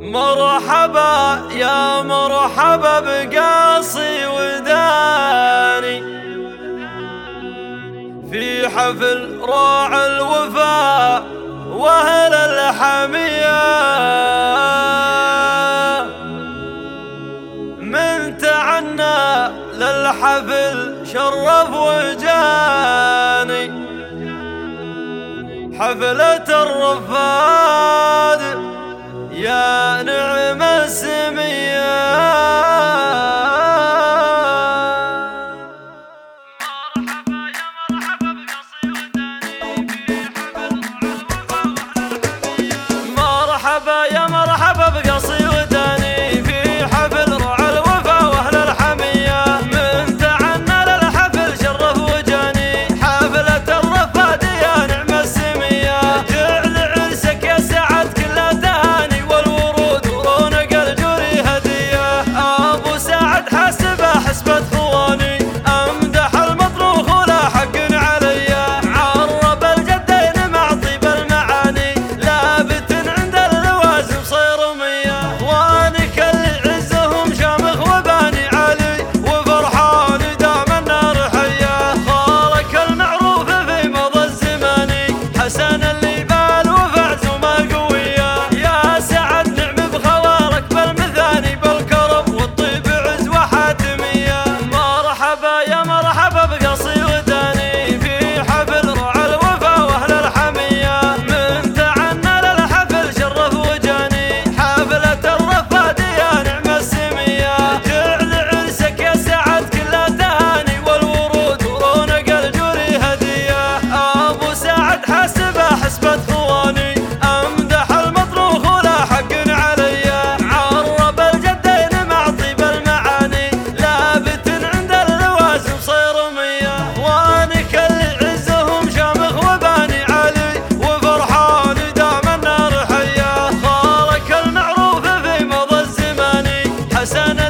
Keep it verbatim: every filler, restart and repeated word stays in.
مرحبا يا مرحبا بقاصي وداني في حفل راعي الوفاء واهل الحمية، من تعنى للحفل شرف وجاني حفلة الرفاد يا نعم السمية. مرحبا يا مرحبا بقصي وداني في حفل رعى الوفا واهل الحمية، من تعنى للحفل شرف وجاني حفلة الرفاد يا نعم السمية. جعل عرسك يا سعد كله تهاني والورود ورونق الجوري هدية، ابو سعد حسبه حسبة خواني امدح المطروخ ولا حق علي، عرب الجدين مع طيب المعاني لابت عند اللوازم صيرمية، وانك اللي عزهم شامخ وباني علي وفرحان دام النار حية، خالك المعروف في مضى الزمان حسن اللي بال وفعزمه قوية، يا سعد نعم بخوارك بالمثاني بالكرم والطيب عز وحاتمية. مرحبا يا مرحبا بقصي وداني في حفل رعى الوفا واهل الحمية، من تعنى للحفل شرف وجاني حفلة الرفاد يا نعم السمية. جعل عرسك يا سعد كله تهاني والورود ورونق الجوري هدية، ابو سعد حسبه حسبة خواني امدح المطروخ ولا حق علي، عرب الجدين مع طيب المعاني لابت عند اللوازم صيرمية، وانك اللي عزهم شامخ وباني علي وفرحان دام النار حية، خالك المعروف في مضى الزمان حسن